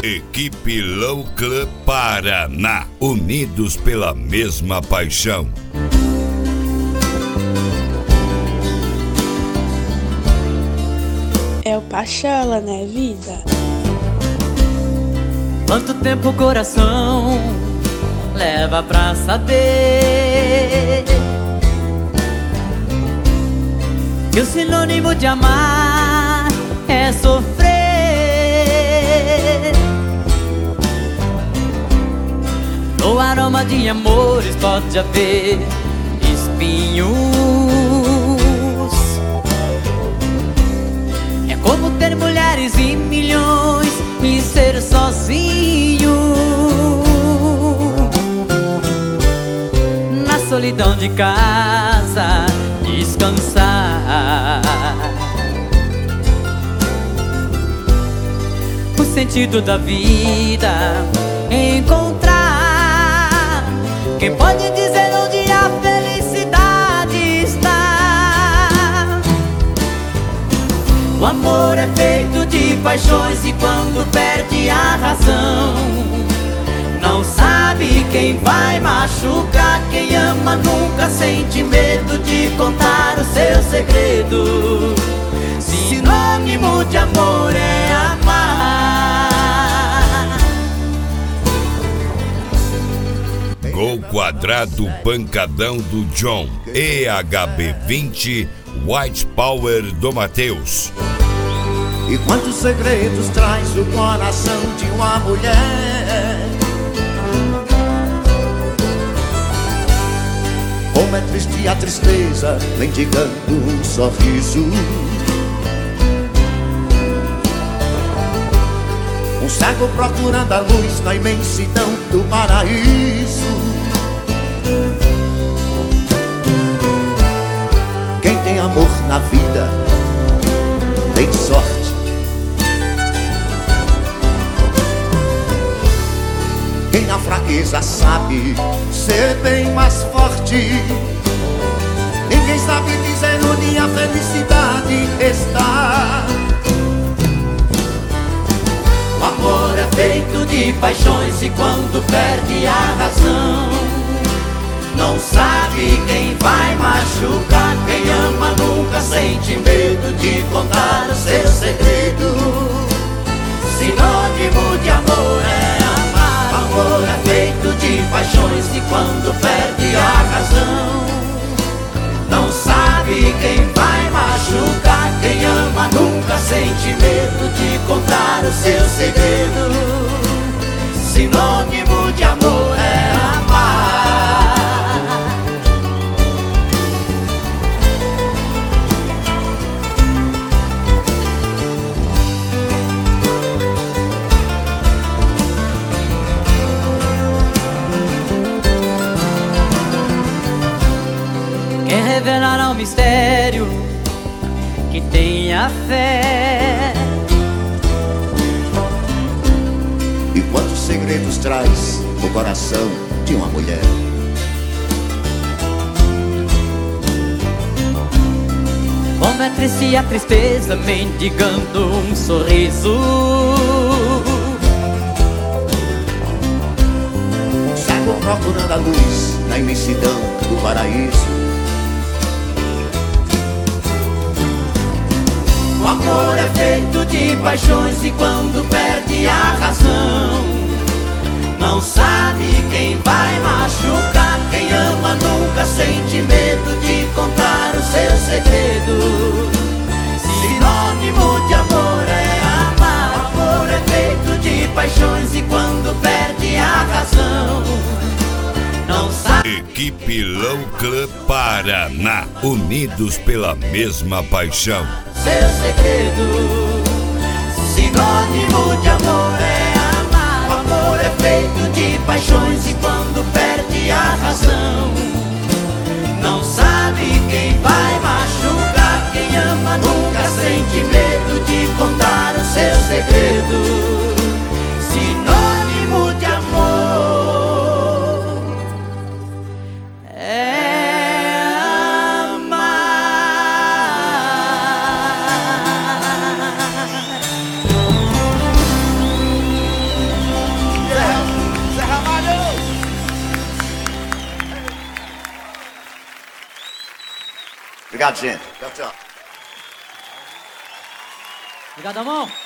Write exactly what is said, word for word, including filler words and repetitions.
Equipe Low Club Paraná, unidos pela mesma paixão. É o Pachola, né, vida? Quanto tempo o coração leva pra saber que o sinônimo de amar é sofrer? No aroma de amores pode haver espinhos. É como ter mulheres e milhões e ser sozinho na solidão de casa, descansar. O sentido da vida encontrar. Quem pode dizer onde a felicidade está? O amor é feito de paixões e quando perde a razão, não sabe quem vai machucar. Quem ama nunca sente medo de contar o seu segredo. Sinônimo de amor é amar. Gol quadrado pancadão do John. E H B vinte White Power do Matheus. E quantos segredos traz o coração de uma mulher? Como é triste a tristeza, mendigando um sorriso. Um cego procurando a luz na imensidão do paraíso. Quem tem amor na vida tem sorte. Quem na fraqueza sabe ser bem mais forte. Ninguém sabe dizer onde a felicidade está. O amor é feito de paixões e quando perde a razão, não sabe quem vai machucar. Quem ama nunca sente medo de contar o seu segredo. Sinônimo de amor é amar. O amor é feito de paixões e quando perde a razão, não sabe quem vai machucar. Quem ama nunca sente medo de contar o seu segredo. Sinônimo de amor é amar. Quem revelará o mistério que tenha fé? E quantos segredos traz o coração de uma mulher? Como é triste a tristeza mendigando um sorriso. Cego procurando a luz na imensidão do paraíso. O amor é feito de paixões e quando perde a razão, não sabe quem vai machucar. Quem ama nunca sente medo de contar o seu segredo. Sinônimo de amor é amar. O amor é feito de paixões e quando perde a razão, não sabe. Equipe Low Club Paraná, unidos pela mesma paixão. Seu segredo. Sinônimo de amor é amar. O amor é feito de paixões e quando perde a razão, não sabe quem vai machucar. Quem ama nunca sente medo de contar o seu segredo. Sinônimo de amor é amar. Obrigado, gente. Tchau, tchau. Obrigado, amor.